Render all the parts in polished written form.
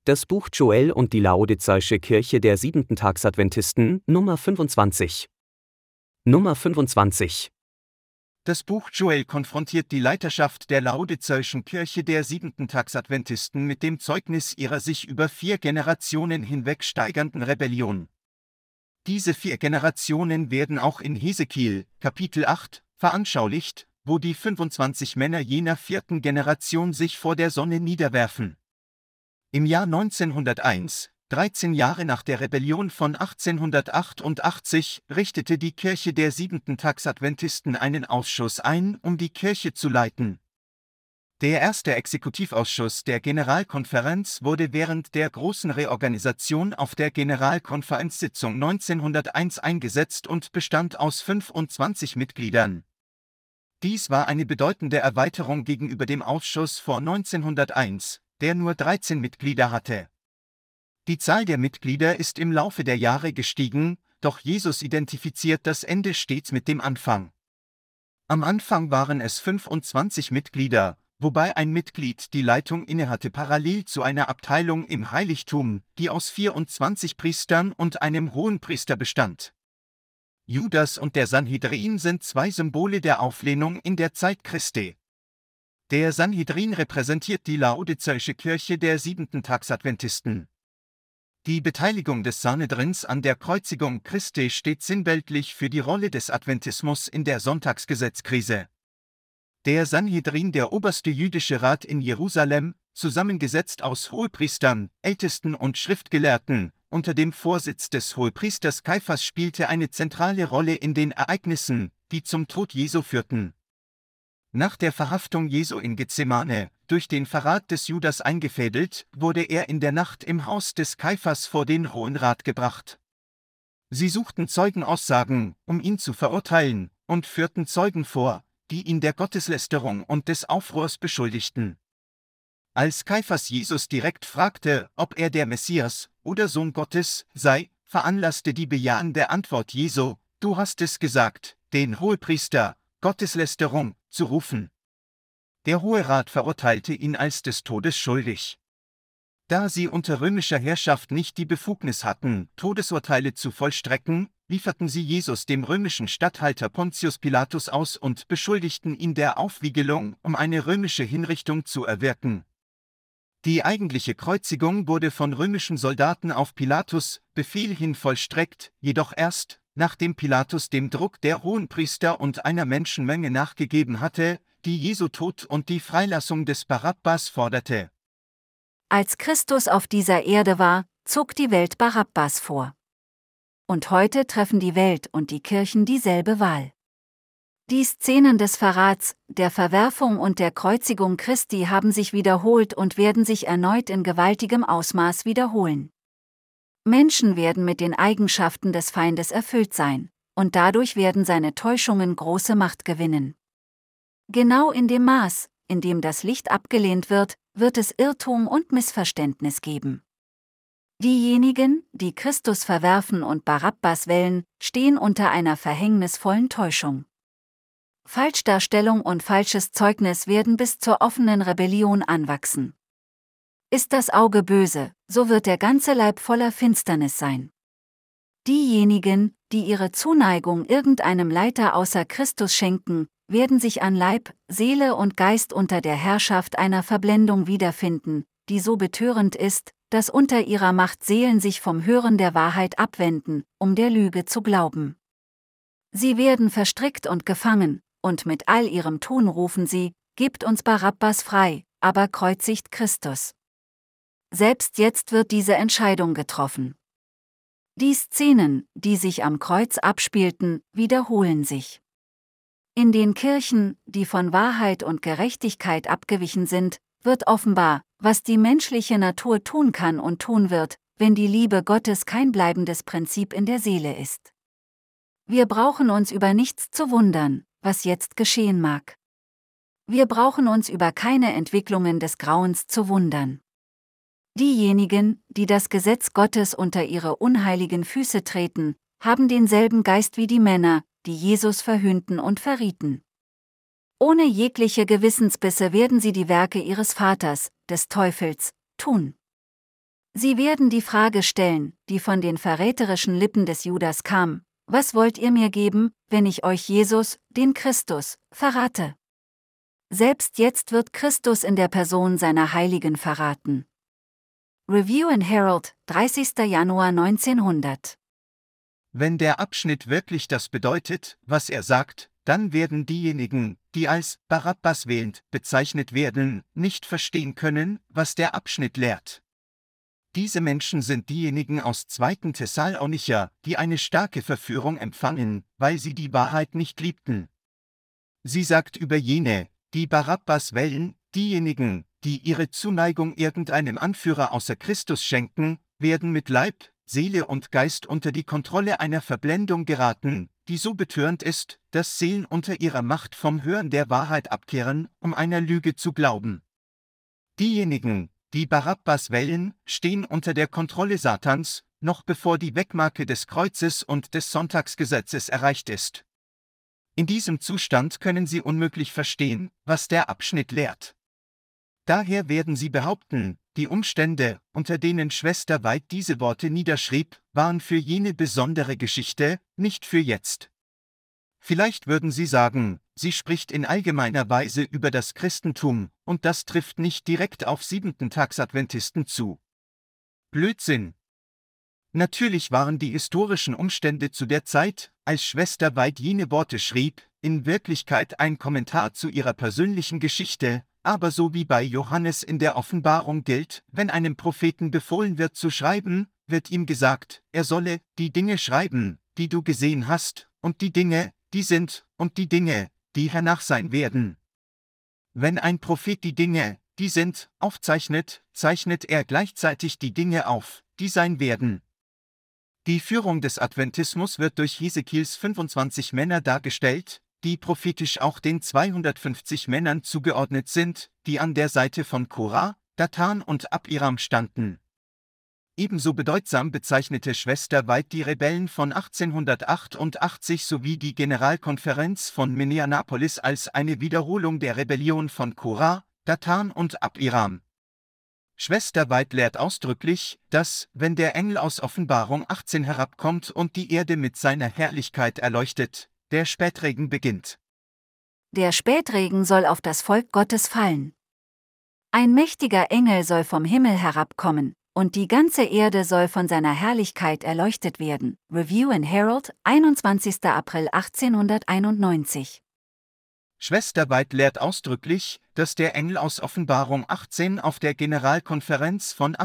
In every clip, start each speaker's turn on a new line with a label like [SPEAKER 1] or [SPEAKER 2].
[SPEAKER 1] Das Buch Joel und die Laodiceische Kirche der Siebenten-Tags-Adventisten, Nummer 25. Nummer 25.
[SPEAKER 2] Das Buch Joel konfrontiert die Leiterschaft der Laodiceischen Kirche der Siebenten-Tags-Adventisten mit dem Zeugnis ihrer sich über 4 Generationen hinweg steigernden Rebellion. Diese 4 Generationen werden auch in Hesekiel, Kapitel 8, veranschaulicht, wo die 25 Männer jener 4. Generation sich vor der Sonne niederwerfen. Im Jahr 1901, 13 Jahre nach der Rebellion von 1888, richtete die Kirche der Siebenten-Tags-Adventisten einen Ausschuss ein, um die Kirche zu leiten. Der erste Exekutivausschuss der Generalkonferenz wurde während der großen Reorganisation auf der Generalkonferenzsitzung 1901 eingesetzt und bestand aus 25 Mitgliedern. Dies war eine bedeutende Erweiterung gegenüber dem Ausschuss vor 1901, der nur 13 Mitglieder hatte. Die Zahl der Mitglieder ist im Laufe der Jahre gestiegen, doch Jesus identifiziert das Ende stets mit dem Anfang. Am Anfang waren es 25 Mitglieder, wobei ein Mitglied die Leitung innehatte parallel zu einer Abteilung im Heiligtum, die aus 24 Priestern und einem Hohenpriester bestand. Judas und der Sanhedrin sind 2 Symbole der Auflehnung in der Zeit Christi. Der Sanhedrin repräsentiert die Laodiceische Kirche der Siebenten-Tags-Adventisten. Die Beteiligung des Sanhedrins an der Kreuzigung Christi steht sinnbildlich für die Rolle des Adventismus in der Sonntagsgesetzkrise. Der Sanhedrin, der oberste jüdische Rat in Jerusalem, zusammengesetzt aus Hohepriestern, Ältesten und Schriftgelehrten, unter dem Vorsitz des Hohepriesters Kaiphas spielte eine zentrale Rolle in den Ereignissen, die zum Tod Jesu führten. Nach der Verhaftung Jesu in Gethsemane, durch den Verrat des Judas eingefädelt, wurde er in der Nacht im Haus des Kaiphas vor den Hohen Rat gebracht. Sie suchten Zeugenaussagen, um ihn zu verurteilen, und führten Zeugen vor, die ihn der Gotteslästerung und des Aufruhrs beschuldigten. Als Kaiphas Jesus direkt fragte, ob er der Messias oder Sohn Gottes sei, veranlasste die bejahende Antwort Jesu: „Du hast es gesagt“, den Hohepriester, Gotteslästerung, zu rufen. Der Hohe Rat verurteilte ihn als des Todes schuldig. Da sie unter römischer Herrschaft nicht die Befugnis hatten, Todesurteile zu vollstrecken, lieferten sie Jesus dem römischen Statthalter Pontius Pilatus aus und beschuldigten ihn der Aufwiegelung, um eine römische Hinrichtung zu erwirken. Die eigentliche Kreuzigung wurde von römischen Soldaten auf Pilatus' Befehl hin vollstreckt, jedoch erst, nachdem Pilatus dem Druck der Hohenpriester und einer Menschenmenge nachgegeben hatte, die Jesu Tod und die Freilassung des Barabbas forderte.
[SPEAKER 3] Als Christus auf dieser Erde war, zog die Welt Barabbas vor. Und heute treffen die Welt und die Kirchen dieselbe Wahl. Die Szenen des Verrats, der Verwerfung und der Kreuzigung Christi haben sich wiederholt und werden sich erneut in gewaltigem Ausmaß wiederholen. Menschen werden mit den Eigenschaften des Feindes erfüllt sein, und dadurch werden seine Täuschungen große Macht gewinnen. Genau in dem Maß, in dem das Licht abgelehnt wird, wird es Irrtum und Missverständnis geben. Diejenigen, die Christus verwerfen und Barabbas wählen, stehen unter einer verhängnisvollen Täuschung. Falschdarstellung und falsches Zeugnis werden bis zur offenen Rebellion anwachsen. Ist das Auge böse, so wird der ganze Leib voller Finsternis sein. Diejenigen, die ihre Zuneigung irgendeinem Leiter außer Christus schenken, werden sich an Leib, Seele und Geist unter der Herrschaft einer Verblendung wiederfinden, die so betörend ist, dass unter ihrer Macht Seelen sich vom Hören der Wahrheit abwenden, um der Lüge zu glauben. Sie werden verstrickt und gefangen, und mit all ihrem Tun rufen sie: „Gebt uns Barabbas frei, aber kreuzigt Christus." Selbst jetzt wird diese Entscheidung getroffen. Die Szenen, die sich am Kreuz abspielten, wiederholen sich. In den Kirchen, die von Wahrheit und Gerechtigkeit abgewichen sind, wird offenbar, was die menschliche Natur tun kann und tun wird, wenn die Liebe Gottes kein bleibendes Prinzip in der Seele ist. Wir brauchen uns über nichts zu wundern, was jetzt geschehen mag. Wir brauchen uns über keine Entwicklungen des Grauens zu wundern. Diejenigen, die das Gesetz Gottes unter ihre unheiligen Füße treten, haben denselben Geist wie die Männer, die Jesus verhöhnten und verrieten. Ohne jegliche Gewissensbisse werden sie die Werke ihres Vaters, des Teufels, tun. Sie werden die Frage stellen, die von den verräterischen Lippen des Judas kam: Was wollt ihr mir geben, wenn ich euch Jesus, den Christus, verrate? Selbst jetzt wird Christus in der Person seiner Heiligen verraten. Review and Herald, 30. Januar 1900.
[SPEAKER 2] Wenn der Abschnitt wirklich das bedeutet, was er sagt, dann werden diejenigen, die als Barabbas wählend bezeichnet werden, nicht verstehen können, was der Abschnitt lehrt. Diese Menschen sind diejenigen aus 2. Thessalonicher, die eine starke Verführung empfangen, weil sie die Wahrheit nicht liebten. Sie sagt über jene, die Barabbas wählen, diejenigen, die ihre Zuneigung irgendeinem Anführer außer Christus schenken, werden mit Leib, Seele und Geist unter die Kontrolle einer Verblendung geraten, die so betörend ist, dass Seelen unter ihrer Macht vom Hören der Wahrheit abkehren, um einer Lüge zu glauben. Diejenigen, die Barabbas wählen, stehen unter der Kontrolle Satans, noch bevor die Wegmarke des Kreuzes und des Sonntagsgesetzes erreicht ist. In diesem Zustand können sie unmöglich verstehen, was der Abschnitt lehrt. Daher werden sie behaupten, die Umstände, unter denen Schwester White diese Worte niederschrieb, waren für jene besondere Geschichte, nicht für jetzt. Vielleicht würden sie sagen, sie spricht in allgemeiner Weise über das Christentum, und das trifft nicht direkt auf Siebenten-Tags-Adventisten zu. Blödsinn! Natürlich waren die historischen Umstände zu der Zeit, als Schwester White jene Worte schrieb, in Wirklichkeit ein Kommentar zu ihrer persönlichen Geschichte, aber so wie bei Johannes in der Offenbarung gilt, wenn einem Propheten befohlen wird zu schreiben, wird ihm gesagt, er solle die Dinge schreiben, die du gesehen hast, und die Dinge, die sind, und die Dinge, die hernach sein werden. Wenn ein Prophet die Dinge, die sind, aufzeichnet, zeichnet er gleichzeitig die Dinge auf, die sein werden. Die Führung des Adventismus wird durch Hesekiels 25 Männer dargestellt, die prophetisch auch den 250 Männern zugeordnet sind, die an der Seite von Korah, Datan und Abiram standen. Ebenso bedeutsam bezeichnete Schwester White die Rebellen von 1888 sowie die Generalkonferenz von Minneapolis als eine Wiederholung der Rebellion von Korah, Datan und Abiram. Schwester White lehrt ausdrücklich, dass, wenn der Engel aus Offenbarung 18 herabkommt und die Erde mit seiner Herrlichkeit erleuchtet, der Spätregen beginnt.
[SPEAKER 3] Der Spätregen soll auf das Volk Gottes fallen. Ein mächtiger Engel soll vom Himmel herabkommen, und die ganze Erde soll von seiner Herrlichkeit erleuchtet werden. Review and Herald, 21. April 1891.
[SPEAKER 2] Schwester White lehrt ausdrücklich, dass der Engel aus Offenbarung 18 auf der Generalkonferenz von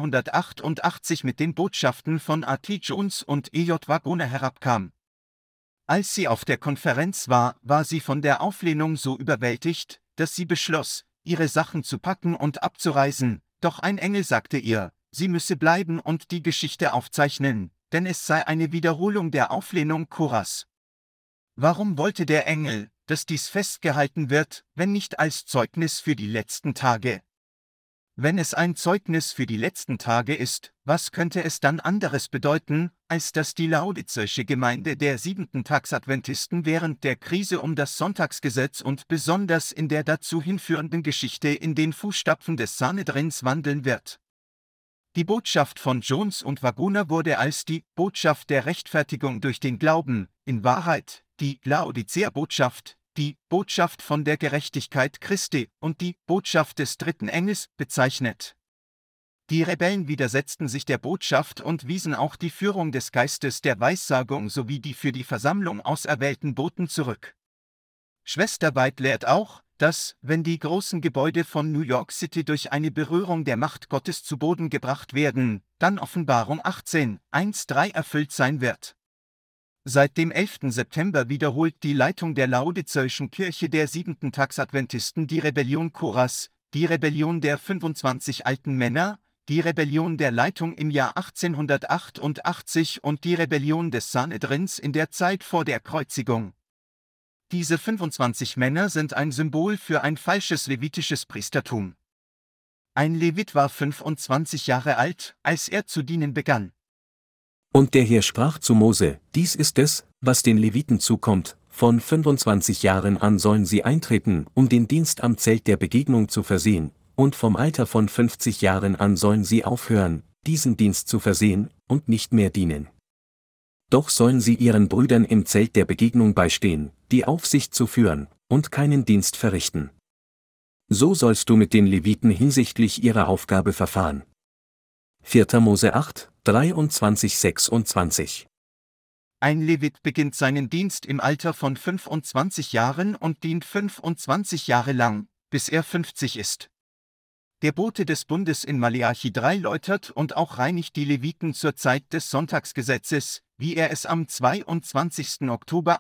[SPEAKER 2] 1888 mit den Botschaften von A.T. Jones und E.J. Waggoner herabkam. Als sie auf der Konferenz war, war sie von der Auflehnung so überwältigt, dass sie beschloss, ihre Sachen zu packen und abzureisen, doch ein Engel sagte ihr, sie müsse bleiben und die Geschichte aufzeichnen, denn es sei eine Wiederholung der Auflehnung Korahs. Warum wollte der Engel, dass dies festgehalten wird, wenn nicht als Zeugnis für die letzten Tage? Wenn es ein Zeugnis für die letzten Tage ist, was könnte es dann anderes bedeuten, als dass die laodizische Gemeinde der Siebenten-Tags-Adventisten während der Krise um das Sonntagsgesetz und besonders in der dazu hinführenden Geschichte in den Fußstapfen des Sanhedrins wandeln wird? Die Botschaft von Jones und Waggoner wurde als die Botschaft der Rechtfertigung durch den Glauben, in Wahrheit, die Laodicea-Botschaft, die Botschaft von der Gerechtigkeit Christi und die Botschaft des dritten Engels bezeichnet. Die Rebellen widersetzten sich der Botschaft und wiesen auch die Führung des Geistes der Weissagung sowie die für die Versammlung auserwählten Boten zurück. Schwester White lehrt auch, dass, wenn die großen Gebäude von New York City durch eine Berührung der Macht Gottes zu Boden gebracht werden, dann Offenbarung 18, 1-3 erfüllt sein wird. Seit dem 11. September wiederholt die Leitung der Laodizeuschen Kirche der Siebenten-Tags-Adventisten die Rebellion Korahs, die Rebellion der 25 alten Männer, die Rebellion der Leitung im Jahr 1888 und die Rebellion des Sanhedrins in der Zeit vor der Kreuzigung. Diese 25 Männer sind ein Symbol für ein falsches levitisches Priestertum. Ein Levit war 25 Jahre alt, als er zu dienen begann.
[SPEAKER 4] Und der Herr sprach zu Mose: Dies ist es, was den Leviten zukommt, von 25 Jahren an sollen sie eintreten, um den Dienst am Zelt der Begegnung zu versehen, und vom Alter von 50 Jahren an sollen sie aufhören, diesen Dienst zu versehen, und nicht mehr dienen. Doch sollen sie ihren Brüdern im Zelt der Begegnung beistehen, die Aufsicht zu führen, und keinen Dienst verrichten. So sollst du mit den Leviten hinsichtlich ihrer Aufgabe verfahren. 4. Mose 8, 23-26.
[SPEAKER 2] Ein Levit beginnt seinen Dienst im Alter von 25 Jahren und dient 25 Jahre lang, bis er 50 ist. Der Bote des Bundes in Maleachi 3 läutert und auch reinigt die Leviten zur Zeit des Sonntagsgesetzes, wie er es am 22. Oktober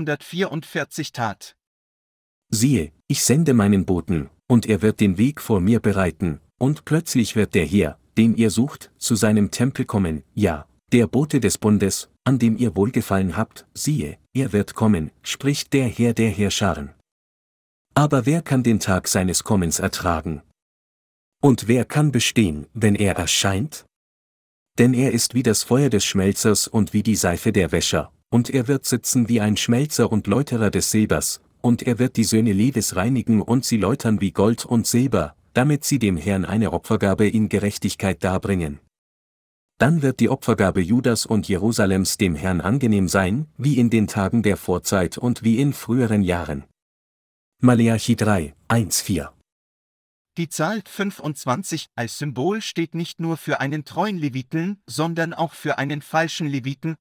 [SPEAKER 2] 1844 tat.
[SPEAKER 4] Siehe, ich sende meinen Boten, und er wird den Weg vor mir bereiten, und plötzlich wird der Herr, den ihr sucht, zu seinem Tempel kommen, ja, der Bote des Bundes, an dem ihr wohlgefallen habt, siehe, er wird kommen, spricht der Herr der Heerscharen. Aber wer kann den Tag seines Kommens ertragen? Und wer kann bestehen, wenn er erscheint? Denn er ist wie das Feuer des Schmelzers und wie die Seife der Wäscher, und er wird sitzen wie ein Schmelzer und Läuterer des Silbers, und er wird die Söhne Levis reinigen und sie läutern wie Gold und Silber, damit sie dem Herrn eine Opfergabe in Gerechtigkeit darbringen. Dann wird die Opfergabe Judas und Jerusalems dem Herrn angenehm sein, wie in den Tagen der Vorzeit und wie in früheren Jahren. Maleachi 3, 1-4.
[SPEAKER 2] Die Zahl 25 als Symbol steht nicht nur für einen treuen Leviten, sondern auch für einen falschen Leviten.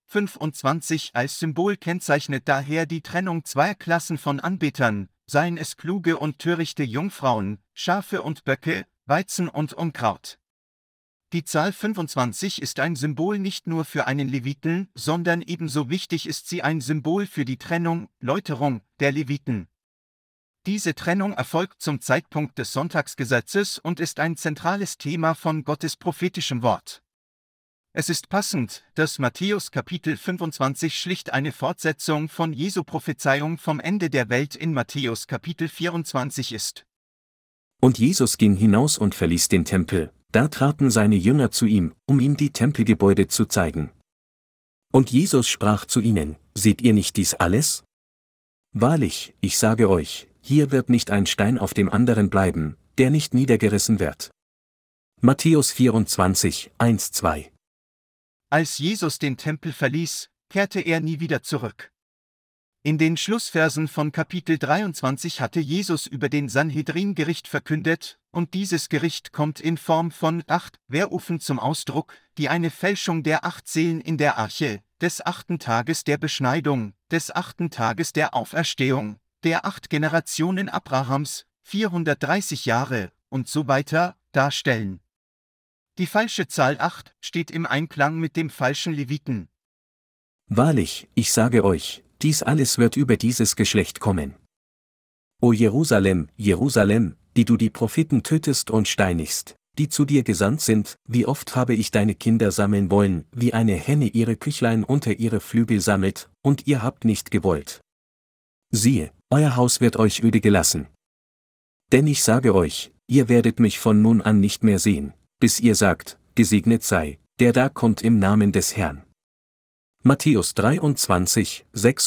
[SPEAKER 2] 25 als Symbol kennzeichnet daher die Trennung zweier Klassen von Anbetern, seien es kluge und törichte Jungfrauen, Schafe und Böcke, Weizen und Unkraut. Die Zahl 25 ist ein Symbol nicht nur für einen Leviten, sondern ebenso wichtig ist sie ein Symbol für die Trennung, Läuterung, der Leviten. Diese Trennung erfolgt zum Zeitpunkt des Sonntagsgesetzes und ist ein zentrales Thema von Gottes prophetischem Wort. Es ist passend, dass Matthäus Kapitel 25 schlicht eine Fortsetzung von Jesu Prophezeiung vom Ende der Welt in Matthäus Kapitel 24 ist.
[SPEAKER 4] Und Jesus ging hinaus und verließ den Tempel, da traten seine Jünger zu ihm, um ihm die Tempelgebäude zu zeigen. Und Jesus sprach zu ihnen, seht ihr nicht dies alles? Wahrlich, ich sage euch, hier wird nicht ein Stein auf dem anderen bleiben, der nicht niedergerissen wird. Matthäus 24, 1-2.
[SPEAKER 2] Als Jesus den Tempel verließ, kehrte er nie wieder zurück. In den Schlussversen von Kapitel 23 hatte Jesus über den Sanhedrin-Gericht verkündet, und dieses Gericht kommt in Form von 8 Werwölfen zum Ausdruck, die eine Fälschung der 8 Seelen in der Arche, des 8. Tages der Beschneidung, des 8. Tages der Auferstehung, der 8 Generationen Abrahams, 430 Jahre, und so weiter, darstellen. Die falsche Zahl 8 steht im Einklang mit dem falschen Leviten.
[SPEAKER 4] Wahrlich, ich sage euch, dies alles wird über dieses Geschlecht kommen. O Jerusalem, Jerusalem, die du die Propheten tötest und steinigst, die zu dir gesandt sind, wie oft habe ich deine Kinder sammeln wollen, wie eine Henne ihre Küchlein unter ihre Flügel sammelt, und ihr habt nicht gewollt. Siehe, euer Haus wird euch öde gelassen. Denn ich sage euch, ihr werdet mich von nun an nicht mehr sehen, bis ihr sagt, gesegnet sei, der da kommt im Namen des Herrn. Matthäus 23,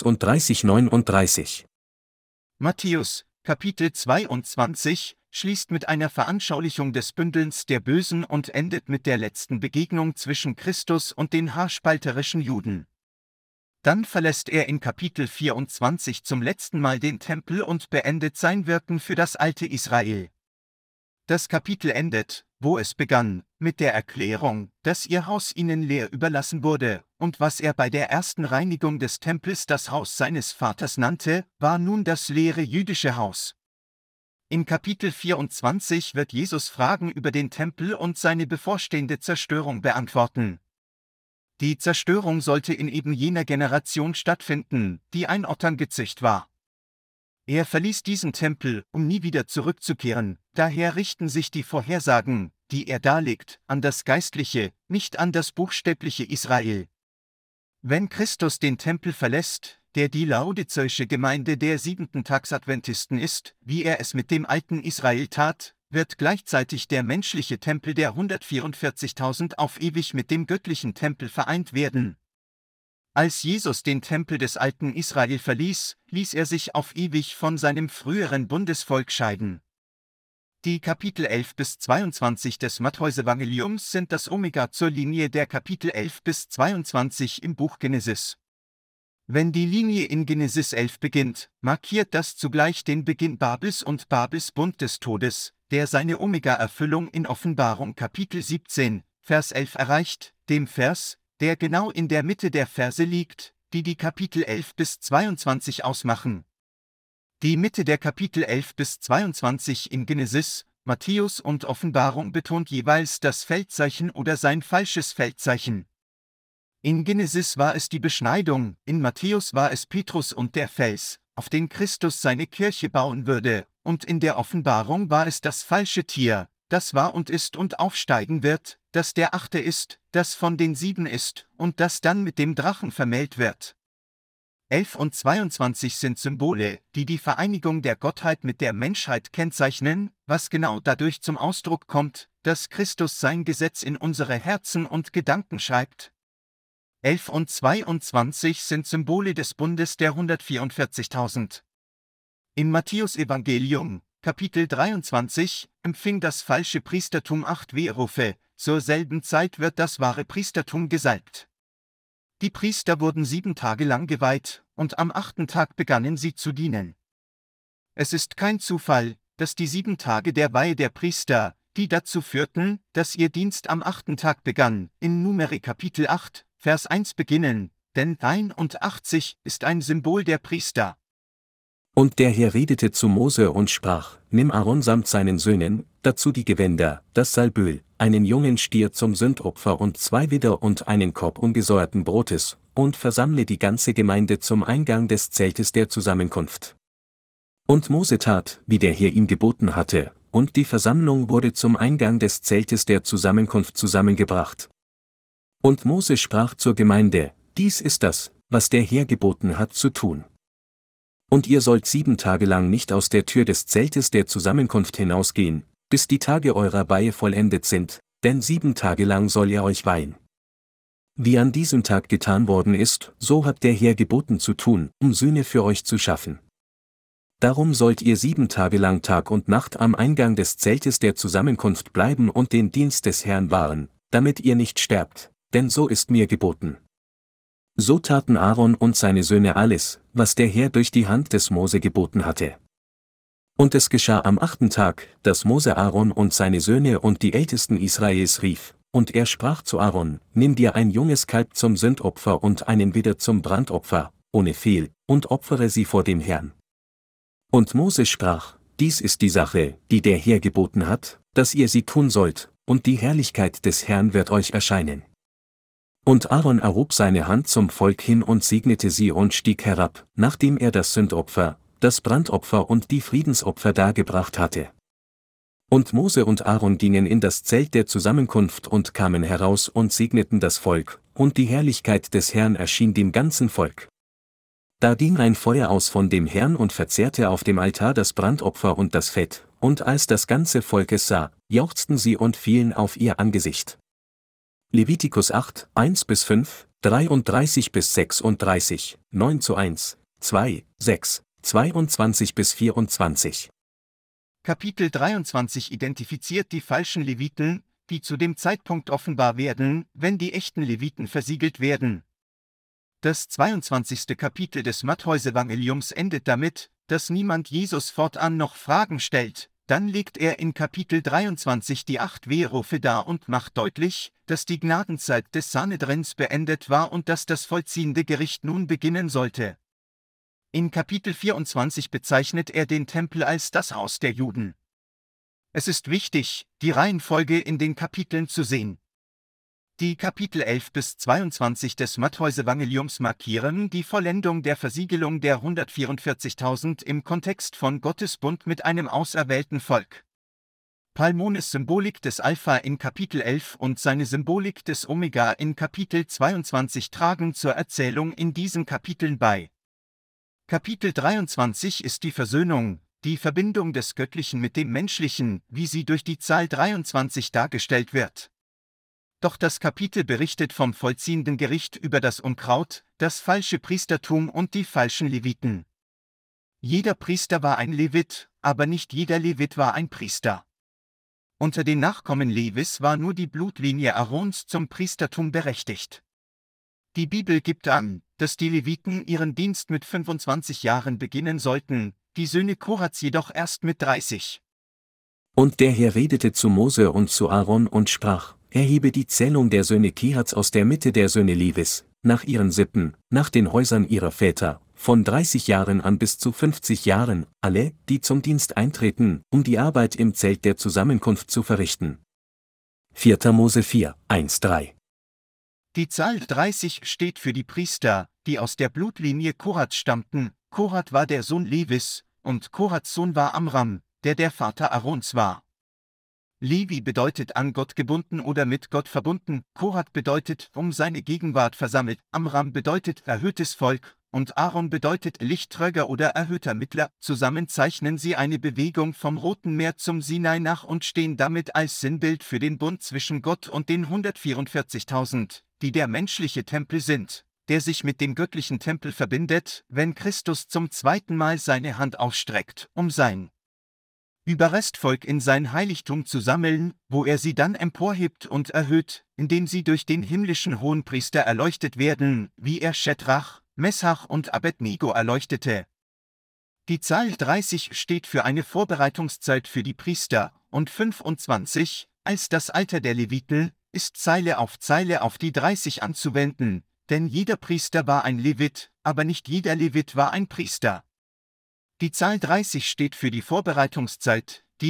[SPEAKER 4] 36-39.
[SPEAKER 2] Matthäus, Kapitel 22, schließt mit einer Veranschaulichung des Bündelns der Bösen und endet mit der letzten Begegnung zwischen Christus und den haarspalterischen Juden. Dann verlässt er in Kapitel 24 zum letzten Mal den Tempel und beendet sein Wirken für das alte Israel. Das Kapitel endet, wo es begann, mit der Erklärung, dass ihr Haus ihnen leer überlassen wurde, und was er bei der ersten Reinigung des Tempels das Haus seines Vaters nannte, war nun das leere jüdische Haus. In Kapitel 24 wird Jesus Fragen über den Tempel und seine bevorstehende Zerstörung beantworten. Die Zerstörung sollte in eben jener Generation stattfinden, die ein Otterngezücht war. Er verließ diesen Tempel, um nie wieder zurückzukehren, daher richten sich die Vorhersagen, die er darlegt, an das geistliche, nicht an das buchstäbliche Israel. Wenn Christus den Tempel verlässt, der die laodizäische Gemeinde der 7. Tags-Adventisten ist, wie er es mit dem alten Israel tat, wird gleichzeitig der menschliche Tempel der 144.000 auf ewig mit dem göttlichen Tempel vereint werden. Als Jesus den Tempel des alten Israel verließ, ließ er sich auf ewig von seinem früheren Bundesvolk scheiden. Die Kapitel 11 bis 22 des Matthäusevangeliums sind das Omega zur Linie der Kapitel 11 bis 22 im Buch Genesis. Wenn die Linie in Genesis 11 beginnt, markiert das zugleich den Beginn Babels und Babels Bund des Todes, der seine Omega-Erfüllung in Offenbarung Kapitel 17, Vers 11 erreicht, dem Vers, der genau in der Mitte der Verse liegt, die die Kapitel 11 bis 22 ausmachen. Die Mitte der Kapitel 11 bis 22 in Genesis, Matthäus und Offenbarung betont jeweils das Feldzeichen oder sein falsches Feldzeichen. In Genesis war es die Beschneidung, in Matthäus war es Petrus und der Fels, auf den Christus seine Kirche bauen würde, und in der Offenbarung war es das falsche Tier, das war und ist und aufsteigen wird, das der Achte ist, das von den 7 ist, und das dann mit dem Drachen vermählt wird. 11 und 22 sind Symbole, die die Vereinigung der Gottheit mit der Menschheit kennzeichnen, was genau dadurch zum Ausdruck kommt, dass Christus sein Gesetz in unsere Herzen und Gedanken schreibt. 11 und 22 sind Symbole des Bundes der 144.000. Im Matthäus-Evangelium, Kapitel 23, empfing das falsche Priestertum 8 Weherufe, zur selben Zeit wird das wahre Priestertum gesalbt. Die Priester wurden 7 Tage lang geweiht, und am 8. Tag begannen sie zu dienen. Es ist kein Zufall, dass die 7 Tage der Weihe der Priester, die dazu führten, dass ihr Dienst am 8. Tag begann, in Numeri Kapitel 8, Vers 1 beginnen, denn 81 ist ein Symbol der Priester.
[SPEAKER 4] Und der Herr redete zu Mose und sprach: Nimm Aaron samt seinen Söhnen, dazu die Gewänder, das Salböl, einen jungen Stier zum Sündopfer und 2 Widder und einen Korb ungesäuerten Brotes, und versammle die ganze Gemeinde zum Eingang des Zeltes der Zusammenkunft. Und Mose tat, wie der Herr ihm geboten hatte, und die Versammlung wurde zum Eingang des Zeltes der Zusammenkunft zusammengebracht. Und Mose sprach zur Gemeinde: Dies ist das, was der Herr geboten hat zu tun. Und ihr sollt 7 Tage lang nicht aus der Tür des Zeltes der Zusammenkunft hinausgehen, bis die Tage eurer Weihe vollendet sind, denn 7 Tage lang soll ihr euch weihen. Wie an diesem Tag getan worden ist, so hat der Herr geboten zu tun, um Sühne für euch zu schaffen. Darum sollt ihr 7 Tage lang Tag und Nacht am Eingang des Zeltes der Zusammenkunft bleiben und den Dienst des Herrn wahren, damit ihr nicht sterbt, denn so ist mir geboten. So taten Aaron und seine Söhne alles, was der Herr durch die Hand des Mose geboten hatte. Und es geschah am 8. Tag, dass Mose Aaron und seine Söhne und die Ältesten Israels rief, und er sprach zu Aaron: Nimm dir ein junges Kalb zum Sündopfer und einen Widder zum Brandopfer, ohne Fehl, und opfere sie vor dem Herrn. Und Mose sprach: Dies ist die Sache, die der Herr geboten hat, dass ihr sie tun sollt, und die Herrlichkeit des Herrn wird euch erscheinen. Und Aaron erhob seine Hand zum Volk hin und segnete sie und stieg herab, nachdem er das Sündopfer, das Brandopfer und die Friedensopfer dargebracht hatte. Und Mose und Aaron gingen in das Zelt der Zusammenkunft und kamen heraus und segneten das Volk, und die Herrlichkeit des Herrn erschien dem ganzen Volk. Da ging ein Feuer aus von dem Herrn und verzehrte auf dem Altar das Brandopfer und das Fett, und als das ganze Volk es sah, jauchzten sie und fielen auf ihr Angesicht. Levitikus 8, 1-5, 33-36, 9:1, 2, 6, 22-24.
[SPEAKER 2] Kapitel 23 identifiziert die falschen Leviten, die zu dem Zeitpunkt offenbar werden, wenn die echten Leviten versiegelt werden. Das 22. Kapitel des Matthäusevangeliums endet damit, dass niemand Jesus fortan noch Fragen stellt. Dann legt er in Kapitel 23 die 8 Weherufe dar und macht deutlich, dass die Gnadenzeit des Sanhedrins beendet war und dass das vollziehende Gericht nun beginnen sollte. In Kapitel 24 bezeichnet er den Tempel als das Haus der Juden. Es ist wichtig, die Reihenfolge in den Kapiteln zu sehen. Die Kapitel 11 bis 22 des Matthäusevangeliums markieren die Vollendung der Versiegelung der 144.000 im Kontext von Gottes Bund mit einem auserwählten Volk. Palmones Symbolik des Alpha in Kapitel 11 und seine Symbolik des Omega in Kapitel 22 tragen zur Erzählung in diesen Kapiteln bei. Kapitel 23 ist die Versöhnung, die Verbindung des Göttlichen mit dem Menschlichen, wie sie durch die Zahl 23 dargestellt wird. Doch das Kapitel berichtet vom vollziehenden Gericht über das Unkraut, das falsche Priestertum und die falschen Leviten. Jeder Priester war ein Levit, aber nicht jeder Levit war ein Priester. Unter den Nachkommen Levis war nur die Blutlinie Aarons zum Priestertum berechtigt. Die Bibel gibt an, dass die Leviten ihren Dienst mit 25 Jahren beginnen sollten, die Söhne Korats jedoch erst mit 30.
[SPEAKER 4] Und der Herr redete zu Mose und zu Aaron und sprach: Erhebe die Zählung der Söhne Kehats aus der Mitte der Söhne Levis, nach ihren Sippen, nach den Häusern ihrer Väter, von 30 Jahren an bis zu 50 Jahren, alle, die zum Dienst eintreten, um die Arbeit im Zelt der Zusammenkunft zu verrichten. 4. Mose 4, 1-3.
[SPEAKER 2] Die Zahl 30 steht für die Priester, die aus der Blutlinie Korats stammten. Korat war der Sohn Levis, und Korats Sohn war Amram, der Vater Aarons war. Levi bedeutet an Gott gebunden oder mit Gott verbunden, Korat bedeutet um seine Gegenwart versammelt, Amram bedeutet erhöhtes Volk, und Aaron bedeutet Lichtträger oder erhöhter Mittler. Zusammen zeichnen sie eine Bewegung vom Roten Meer zum Sinai nach und stehen damit als Sinnbild für den Bund zwischen Gott und den 144.000, die der menschliche Tempel sind, der sich mit dem göttlichen Tempel verbindet, wenn Christus zum zweiten Mal seine Hand ausstreckt, um sein Überrestvolk in sein Heiligtum zu sammeln, wo er sie dann emporhebt und erhöht, indem sie durch den himmlischen Hohenpriester erleuchtet werden, wie er Schedrach, Meshach und Abednego erleuchtete. Die Zahl 30 steht für eine Vorbereitungszeit für die Priester, und 25, als das Alter der Leviten, ist Zeile auf die 30 anzuwenden, denn jeder Priester war ein Levit, aber nicht jeder Levit war ein Priester. Die Zahl 30 steht für die Vorbereitungszeit, die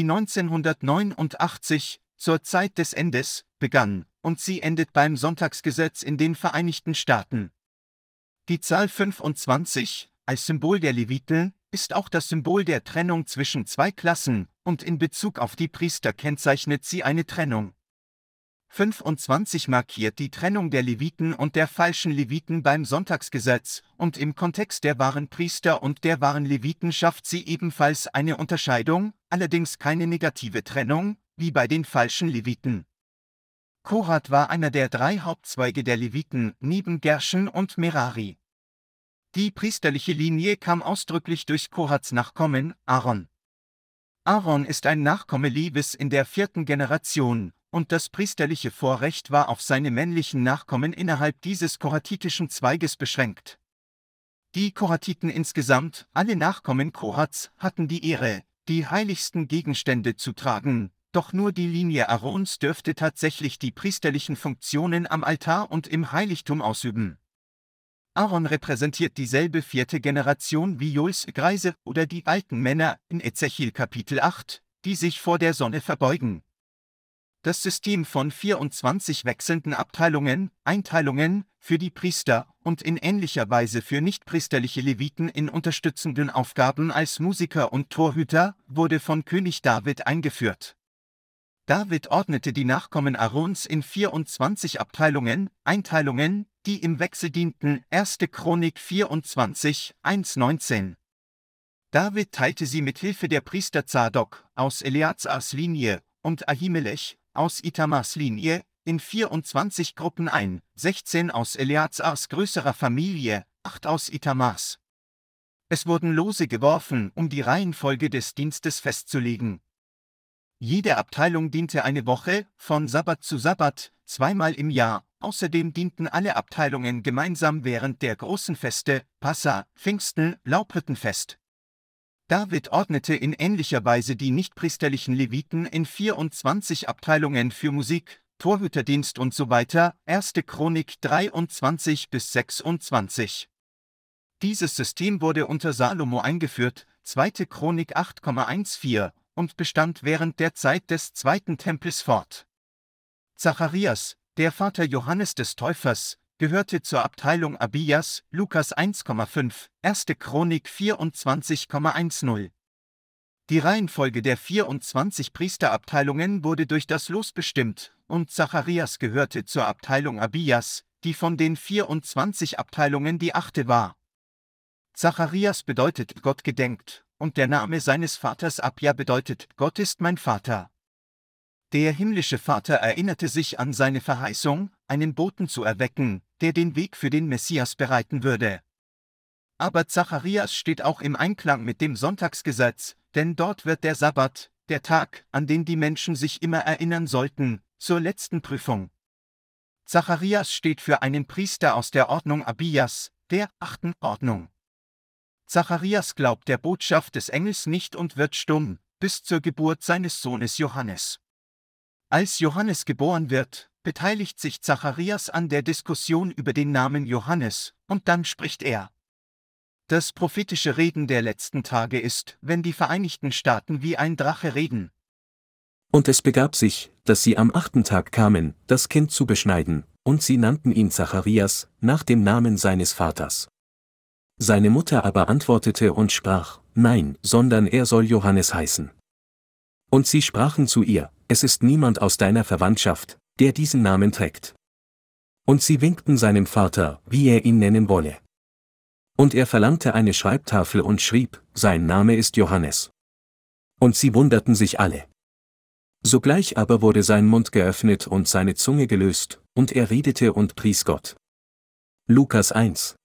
[SPEAKER 2] 1989, zur Zeit des Endes, begann, und sie endet beim Sonntagsgesetz in den Vereinigten Staaten. Die Zahl 25, als Symbol der Leviten, ist auch das Symbol der Trennung zwischen zwei Klassen, und in Bezug auf die Priester kennzeichnet sie eine Trennung. 25 markiert die Trennung der Leviten und der falschen Leviten beim Sonntagsgesetz, und im Kontext der wahren Priester und der wahren Leviten schafft sie ebenfalls eine Unterscheidung, allerdings keine negative Trennung, wie bei den falschen Leviten. Korat war einer der 3 Hauptzweige der Leviten, neben Gershon und Merari. Die priesterliche Linie kam ausdrücklich durch Korats Nachkommen, Aaron. Aaron ist ein Nachkomme Levis in der 4. Generation, und das priesterliche Vorrecht war auf seine männlichen Nachkommen innerhalb dieses koratitischen Zweiges beschränkt. Die Koratiten insgesamt, alle Nachkommen Korats, hatten die Ehre, die heiligsten Gegenstände zu tragen, doch nur die Linie Aarons dürfte tatsächlich die priesterlichen Funktionen am Altar und im Heiligtum ausüben. Aaron repräsentiert dieselbe 4. Generation wie Joels Greise oder die alten Männer in Ezechiel Kapitel 8, die sich vor der Sonne verbeugen. Das System von 24 wechselnden Einteilungen, für die Priester und in ähnlicher Weise für nichtpriesterliche Leviten in unterstützenden Aufgaben als Musiker und Torhüter, wurde von König David eingeführt. David ordnete die Nachkommen Aarons in 24 Einteilungen, die im Wechsel dienten. 1. Chronik 24, 1-19. David teilte sie mit Hilfe der Priester Zadok aus Eleazars Linie und Ahimelech aus Itamars Linie in 24 Gruppen ein, 16 aus Eleazars größerer Familie, 8 aus Itamars. Es wurden Lose geworfen, um die Reihenfolge des Dienstes festzulegen. Jede Abteilung diente eine Woche, von Sabbat zu Sabbat, 2-mal im Jahr. Außerdem dienten alle Abteilungen gemeinsam während der großen Feste, Passa, Pfingsten, Laubhüttenfest. David ordnete in ähnlicher Weise die nichtpriesterlichen Leviten in 24 Abteilungen für Musik, Torhüterdienst und so weiter, 1. Chronik 23-26. Dieses System wurde unter Salomo eingeführt, 2. Chronik 8,14, und bestand während der Zeit des zweiten Tempels fort. Zacharias, der Vater Johannes des Täufers, gehörte zur Abteilung Abias, Lukas 1,5, 1. Chronik 24,10. Die Reihenfolge der 24 Priesterabteilungen wurde durch das Los bestimmt, und Zacharias gehörte zur Abteilung Abias, die von den 24 Abteilungen die 8. war. Zacharias bedeutet Gott gedenkt, und der Name seines Vaters Abia bedeutet Gott ist mein Vater. Der himmlische Vater erinnerte sich an seine Verheißung, einen Boten zu erwecken, der den Weg für den Messias bereiten würde. Aber Zacharias steht auch im Einklang mit dem Sonntagsgesetz, denn dort wird der Sabbat, der Tag, an den die Menschen sich immer erinnern sollten, zur letzten Prüfung. Zacharias steht für einen Priester aus der Ordnung Abias, der 8. Ordnung. Zacharias glaubt der Botschaft des Engels nicht und wird stumm, bis zur Geburt seines Sohnes Johannes. Als Johannes geboren wird, beteiligt sich Zacharias an der Diskussion über den Namen Johannes, und dann spricht er. Das prophetische Reden der letzten Tage ist, wenn die Vereinigten Staaten wie ein Drache reden.
[SPEAKER 4] Und es begab sich, dass sie am 8. Tag kamen, das Kind zu beschneiden, und sie nannten ihn Zacharias, nach dem Namen seines Vaters. Seine Mutter aber antwortete und sprach, nein, sondern er soll Johannes heißen. Und sie sprachen zu ihr, es ist niemand aus deiner Verwandtschaft, der diesen Namen trägt. Und sie winkten seinem Vater, wie er ihn nennen wolle. Und er verlangte eine Schreibtafel und schrieb, sein Name ist Johannes. Und sie wunderten sich alle. Sogleich aber wurde sein Mund geöffnet und seine Zunge gelöst, und er redete und pries Gott. Lukas 1,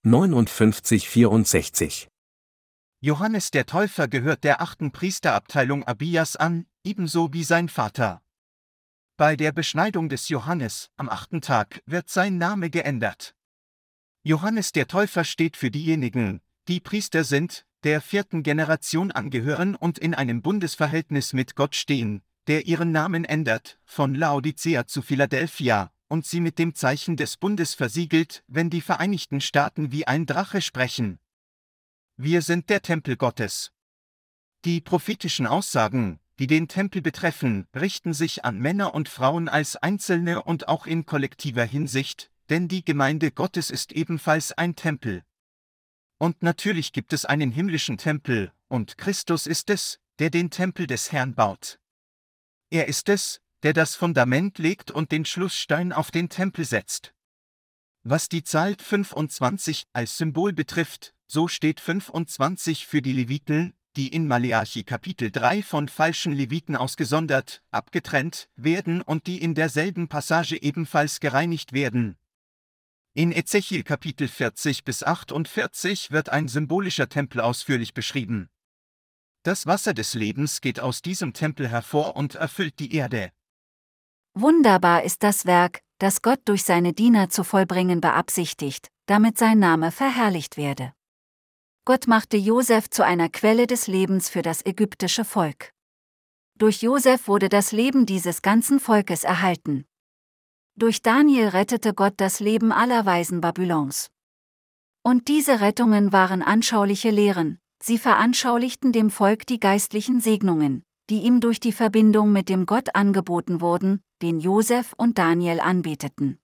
[SPEAKER 4] 59-64.
[SPEAKER 2] Johannes der Täufer gehört der 8. Priesterabteilung Abias an, ebenso wie sein Vater. Bei der Beschneidung des Johannes, am 8. Tag, wird sein Name geändert. Johannes der Täufer steht für diejenigen, die Priester sind, der 4. Generation angehören und in einem Bundesverhältnis mit Gott stehen, der ihren Namen ändert, von Laodicea zu Philadelphia, und sie mit dem Zeichen des Bundes versiegelt, wenn die Vereinigten Staaten wie ein Drache sprechen. Wir sind der Tempel Gottes. Die prophetischen Aussagen, die den Tempel betreffen, richten sich an Männer und Frauen als Einzelne und auch in kollektiver Hinsicht, denn die Gemeinde Gottes ist ebenfalls ein Tempel. Und natürlich gibt es einen himmlischen Tempel, und Christus ist es, der den Tempel des Herrn baut. Er ist es, der das Fundament legt und den Schlussstein auf den Tempel setzt. Was die Zahl 25 als Symbol betrifft, so steht 25 für die Leviten, die in Maleachi Kapitel 3 von falschen Leviten ausgesondert, abgetrennt werden und die in derselben Passage ebenfalls gereinigt werden. In Ezechiel Kapitel 40 bis 48 wird ein symbolischer Tempel ausführlich beschrieben. Das Wasser des Lebens geht aus diesem Tempel hervor und erfüllt die Erde.
[SPEAKER 3] Wunderbar ist das Werk, das Gott durch seine Diener zu vollbringen beabsichtigt, damit sein Name verherrlicht werde. Gott machte Josef zu einer Quelle des Lebens für das ägyptische Volk. Durch Josef wurde das Leben dieses ganzen Volkes erhalten. Durch Daniel rettete Gott das Leben aller Weisen Babylons. Und diese Rettungen waren anschauliche Lehren, sie veranschaulichten dem Volk die geistlichen Segnungen, die ihm durch die Verbindung mit dem Gott angeboten wurden, den Josef und Daniel anbeteten.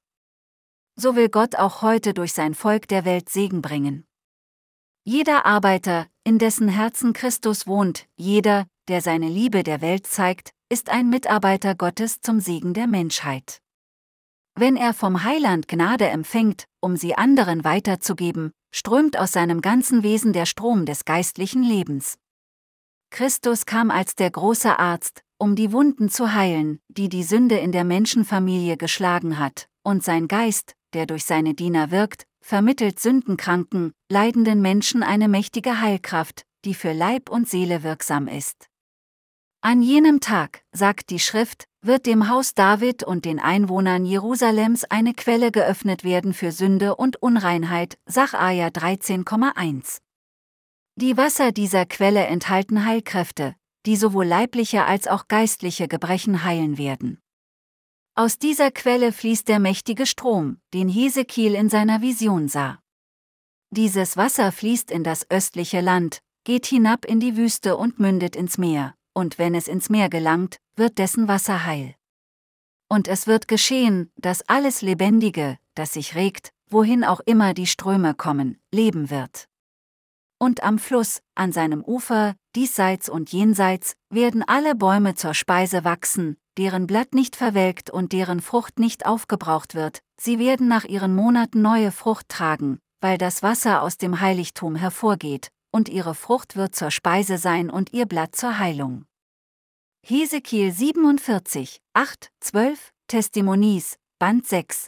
[SPEAKER 3] So will Gott auch heute durch sein Volk der Welt Segen bringen. Jeder Arbeiter, in dessen Herzen Christus wohnt, jeder, der seine Liebe der Welt zeigt, ist ein Mitarbeiter Gottes zum Segen der Menschheit. Wenn er vom Heiland Gnade empfängt, um sie anderen weiterzugeben, strömt aus seinem ganzen Wesen der Strom des geistlichen Lebens. Christus kam als der große Arzt, um die Wunden zu heilen, die die Sünde in der Menschenfamilie geschlagen hat, und sein Geist, der durch seine Diener wirkt, vermittelt sündenkranken, leidenden Menschen eine mächtige Heilkraft, die für Leib und Seele wirksam ist. An jenem Tag, sagt die Schrift, wird dem Haus David und den Einwohnern Jerusalems eine Quelle geöffnet werden für Sünde und Unreinheit, Sacharja 13,1. Die Wasser dieser Quelle enthalten Heilkräfte, die sowohl leibliche als auch geistliche Gebrechen heilen werden. Aus dieser Quelle fließt der mächtige Strom, den Hesekiel in seiner Vision sah. Dieses Wasser fließt in das östliche Land, geht hinab in die Wüste und mündet ins Meer, und wenn es ins Meer gelangt, wird dessen Wasser heil. Und es wird geschehen, dass alles Lebendige, das sich regt, wohin auch immer die Ströme kommen, leben wird. Und am Fluss, an seinem Ufer, diesseits und jenseits, werden alle Bäume zur Speise wachsen, deren Blatt nicht verwelkt und deren Frucht nicht aufgebraucht wird, sie werden nach ihren Monaten neue Frucht tragen, weil das Wasser aus dem Heiligtum hervorgeht, und ihre Frucht wird zur Speise sein und ihr Blatt zur Heilung. Hesekiel 47, 8, 12, Testimonies, Band 6,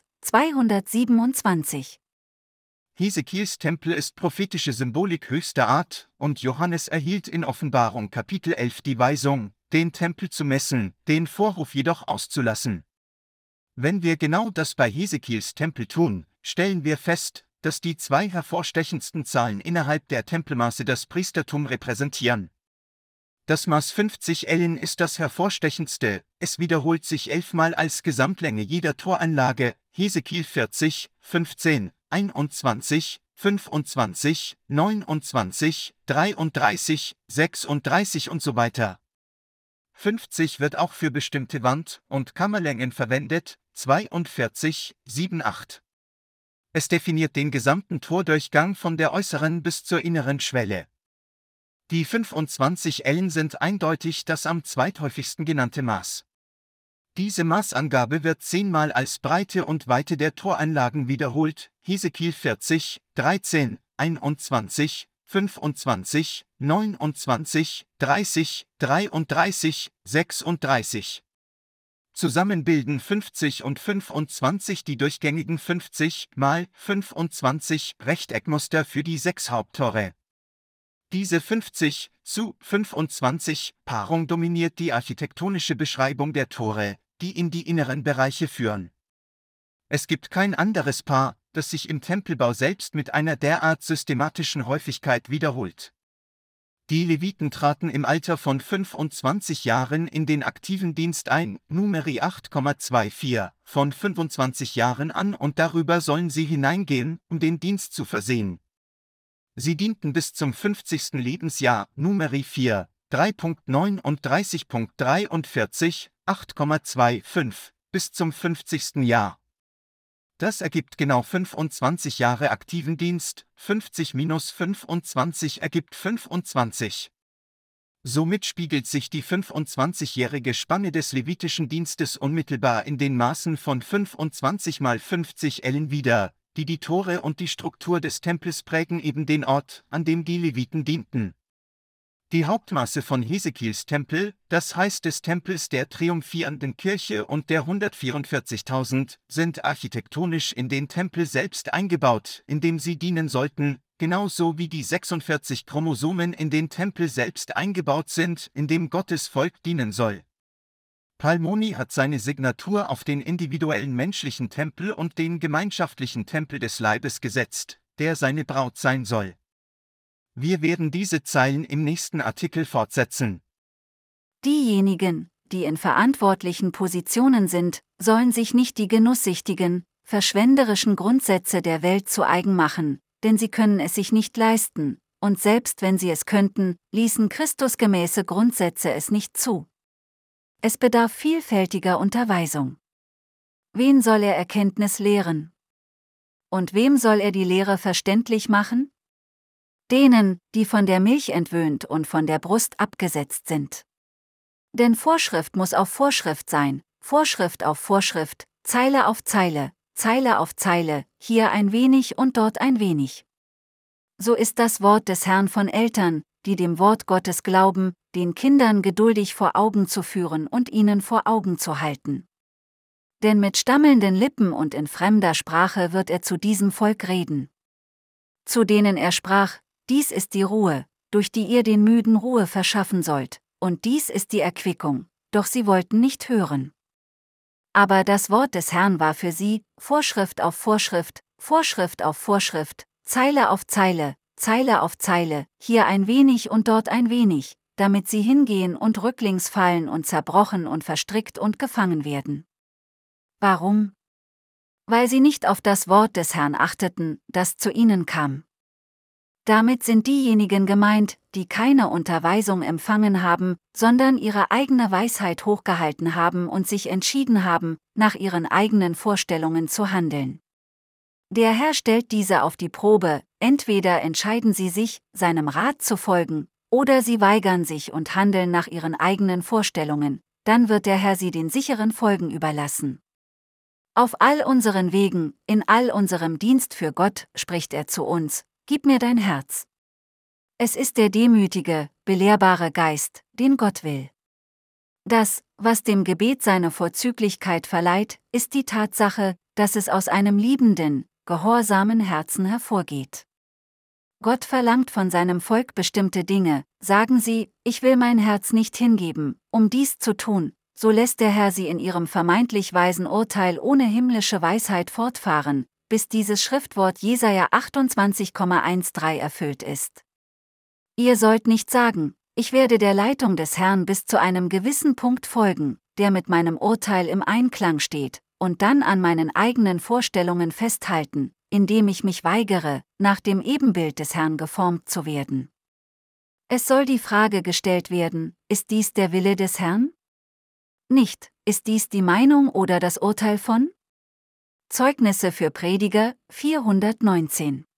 [SPEAKER 3] 227.
[SPEAKER 2] Hesekiels Tempel ist prophetische Symbolik höchster Art, und Johannes erhielt in Offenbarung Kapitel 11 die Weisung, den Tempel zu messen, den Vorhof jedoch auszulassen. Wenn wir genau das bei Hesekiels Tempel tun, stellen wir fest, dass die zwei hervorstechendsten Zahlen innerhalb der Tempelmaße das Priestertum repräsentieren. Das Maß 50 Ellen ist das hervorstechendste, es wiederholt sich 11-mal als Gesamtlänge jeder Toranlage, Hesekiel 40, 15, 21, 25, 29, 33, 36 und so weiter. 50 wird auch für bestimmte Wand- und Kammerlängen verwendet, 42, 7, 8. Es definiert den gesamten Tordurchgang von der äußeren bis zur inneren Schwelle. Die 25 Ellen sind eindeutig das am zweithäufigsten genannte Maß. Diese Maßangabe wird 10-mal als Breite und Weite der Toranlagen wiederholt, Hesekiel 40, 13, 21, 25, 29, 30, 33, 36. Zusammen bilden 50 und 25 die durchgängigen 50 mal 25 Rechteckmuster für die 6 Haupttore. Diese 50 zu 25 Paarung dominiert die architektonische Beschreibung der Tore, die in die inneren Bereiche führen. Es gibt kein anderes Paar, das sich im Tempelbau selbst mit einer derart systematischen Häufigkeit wiederholt. Die Leviten traten im Alter von 25 Jahren in den aktiven Dienst ein, Numeri 8,24, von 25 Jahren an und darüber sollen sie hineingehen, um den Dienst zu versehen. Sie dienten bis zum 50. Lebensjahr, Numeri 4, 3.39.43, 8,25, bis zum 50. Jahr. Das ergibt genau 25 Jahre aktiven Dienst, 50 minus 25 ergibt 25. Somit spiegelt sich die 25-jährige Spanne des levitischen Dienstes unmittelbar in den Maßen von 25 mal 50 Ellen wider, die Tore und die Struktur des Tempels prägen eben den Ort, an dem die Leviten dienten. Die Hauptmaße von Hesekiels Tempel, das heißt des Tempels der triumphierenden Kirche und der 144.000, sind architektonisch in den Tempel selbst eingebaut, in dem sie dienen sollten, genauso wie die 46 Chromosomen in den Tempel selbst eingebaut sind, in dem Gottes Volk dienen soll. Palmoni hat seine Signatur auf den individuellen menschlichen Tempel und den gemeinschaftlichen Tempel des Leibes gesetzt, der seine Braut sein soll. Wir werden diese Zeilen im nächsten Artikel fortsetzen.
[SPEAKER 3] Diejenigen, die in verantwortlichen Positionen sind, sollen sich nicht die genusssüchtigen, verschwenderischen Grundsätze der Welt zu eigen machen, denn sie können es sich nicht leisten, und selbst wenn sie es könnten, ließen christusgemäße Grundsätze es nicht zu. Es bedarf vielfältiger Unterweisung. Wen soll er Erkenntnis lehren? Und wem soll er die Lehre verständlich machen? Denen, die von der Milch entwöhnt und von der Brust abgesetzt sind. Denn Vorschrift muss auf Vorschrift sein, Vorschrift auf Vorschrift, Zeile auf Zeile, Zeile auf Zeile, hier ein wenig und dort ein wenig. So ist das Wort des Herrn von Eltern, die dem Wort Gottes glauben, den Kindern geduldig vor Augen zu führen und ihnen vor Augen zu halten. Denn mit stammelnden Lippen und in fremder Sprache wird er zu diesem Volk reden. Zu denen er sprach: Dies ist die Ruhe, durch die ihr den Müden Ruhe verschaffen sollt, und dies ist die Erquickung, doch sie wollten nicht hören. Aber das Wort des Herrn war für sie, Vorschrift auf Vorschrift, Vorschrift auf Vorschrift, Zeile auf Zeile, Zeile auf Zeile, hier ein wenig und dort ein wenig, damit sie hingehen und rücklings fallen und zerbrochen und verstrickt und gefangen werden. Warum? Weil sie nicht auf das Wort des Herrn achteten, das zu ihnen kam. Damit sind diejenigen gemeint, die keine Unterweisung empfangen haben, sondern ihre eigene Weisheit hochgehalten haben und sich entschieden haben, nach ihren eigenen Vorstellungen zu handeln. Der Herr stellt diese auf die Probe, entweder entscheiden sie sich, seinem Rat zu folgen, oder sie weigern sich und handeln nach ihren eigenen Vorstellungen, dann wird der Herr sie den sicheren Folgen überlassen. Auf all unseren Wegen, in all unserem Dienst für Gott, spricht er zu uns: Gib mir dein Herz. Es ist der demütige, belehrbare Geist, den Gott will. Das, was dem Gebet seine Vorzüglichkeit verleiht, ist die Tatsache, dass es aus einem liebenden, gehorsamen Herzen hervorgeht. Gott verlangt von seinem Volk bestimmte Dinge, sagen sie, ich will mein Herz nicht hingeben, um dies zu tun, so lässt der Herr sie in ihrem vermeintlich weisen Urteil ohne himmlische Weisheit fortfahren, bis dieses Schriftwort Jesaja 28,13 erfüllt ist. Ihr sollt nicht sagen, ich werde der Leitung des Herrn bis zu einem gewissen Punkt folgen, der mit meinem Urteil im Einklang steht, und dann an meinen eigenen Vorstellungen festhalten, indem ich mich weigere, nach dem Ebenbild des Herrn geformt zu werden. Es soll die Frage gestellt werden, ist dies der Wille des Herrn? Nicht, ist dies die Meinung oder das Urteil von? Zeugnisse für Prediger, 419.